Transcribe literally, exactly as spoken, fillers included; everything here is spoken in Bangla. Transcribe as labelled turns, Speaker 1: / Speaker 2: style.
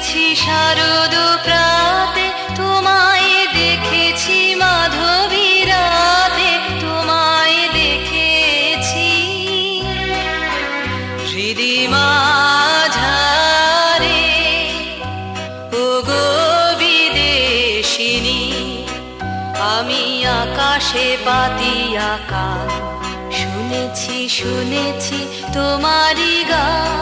Speaker 1: দেখেছি শারদ প্রাতে, তোমায় দেখেছি মাধবী রাতে, তোমায় দেখেছি হৃদি মাঝারে। ওগো বিদেশিনী, আমি আকাশে পাতিয়া কান, শুনেছি শুনেছি তোমারই গান।